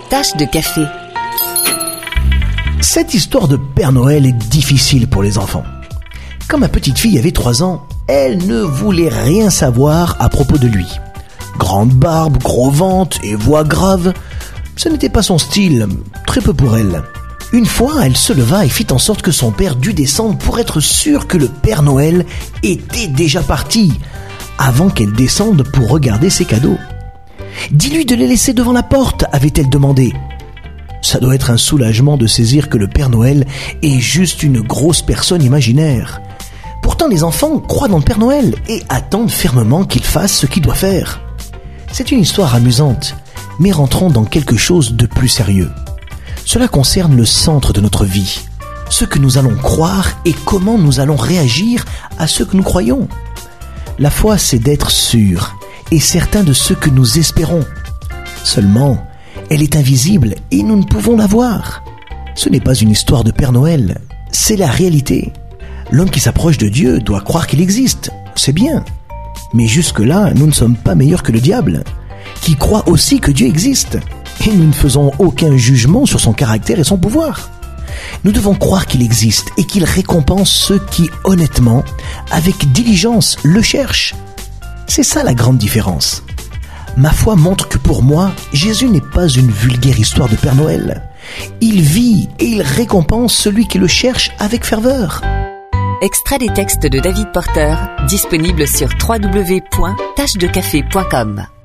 Tache de café. Cette histoire de Père Noël est difficile pour les enfants. Quand ma petite fille avait 3 ans, elle ne voulait rien savoir à propos de lui. Grande barbe, gros ventre et voix grave, ce n'était pas son style, très peu pour elle. Une fois, elle se leva et fit en sorte que son père dût descendre pour être sûr que le Père Noël était déjà parti, avant qu'elle descende pour regarder ses cadeaux. « Dis-lui de les laisser devant la porte », avait-elle demandé. Ça doit être un soulagement de saisir que le Père Noël est juste une grosse personne imaginaire. Pourtant, les enfants croient dans le Père Noël et attendent fermement qu'il fasse ce qu'il doit faire. C'est une histoire amusante, mais rentrons dans quelque chose de plus sérieux. Cela concerne le centre de notre vie, ce que nous allons croire et comment nous allons réagir à ce que nous croyons. La foi, c'est d'être sûr et certain de ce que nous espérons. Seulement, elle est invisible et nous ne pouvons la voir. Ce n'est pas une histoire de Père Noël, c'est la réalité. L'homme qui s'approche de Dieu doit croire qu'il existe, c'est bien. Mais jusque-là, nous ne sommes pas meilleurs que le diable, qui croit aussi que Dieu existe. Et nous ne faisons aucun jugement sur son caractère et son pouvoir. Nous devons croire qu'il existe et qu'il récompense ceux qui, honnêtement, avec diligence, le cherchent. C'est ça la grande différence. Ma foi montre que pour moi, Jésus n'est pas une vulgaire histoire de Père Noël. Il vit et il récompense celui qui le cherche avec ferveur. Extrait des textes de David Porter, disponible sur www.tachedecafé.com.